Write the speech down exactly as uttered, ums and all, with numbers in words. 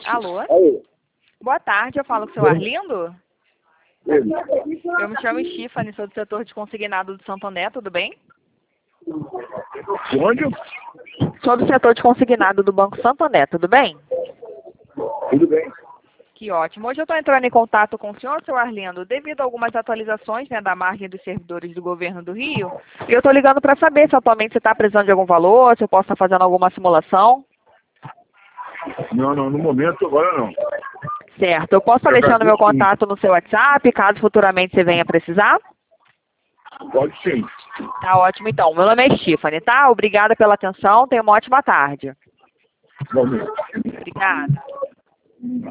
Alô? Alô? Boa tarde, eu falo com o seu Arlindo? Ele. Eu me chamo Stephanie, sou do setor de consignado do Santo André, tudo bem? De onde? Sou do setor de consignado do Banco Santo André, tudo bem? Tudo bem. Que ótimo. Hoje eu estou entrando em contato com o senhor, seu Arlindo, devido a algumas atualizações, né, da margem dos servidores do governo do Rio. E eu estou ligando para saber se atualmente você está precisando de algum valor, se eu posso estar fazendo alguma simulação. Não, não, no momento agora não. Certo. Eu posso estar Eu deixando meu agradeço sim. contato no seu WhatsApp, caso futuramente você venha precisar? Pode sim. Tá ótimo, então. Meu nome é Stephanie, tá? Obrigada pela atenção. Tenha uma ótima tarde. Vamos. Obrigada.